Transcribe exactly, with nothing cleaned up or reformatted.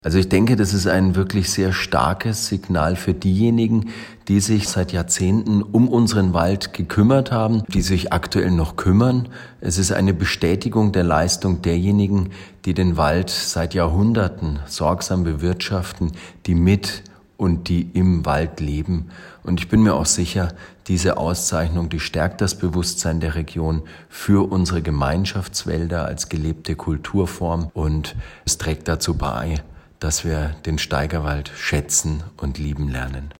Also ich denke, das ist ein wirklich sehr starkes Signal für diejenigen, die sich seit Jahrzehnten um unseren Wald gekümmert haben, die sich aktuell noch kümmern. Es ist eine Bestätigung der Leistung derjenigen, die den Wald seit Jahrhunderten sorgsam bewirtschaften, die mit und die im Wald leben. Und ich bin mir auch sicher, diese Auszeichnung, die stärkt das Bewusstsein der Region für unsere Gemeinschaftswälder als gelebte Kulturform und es trägt dazu bei, dass wir den Steigerwald schätzen und lieben lernen.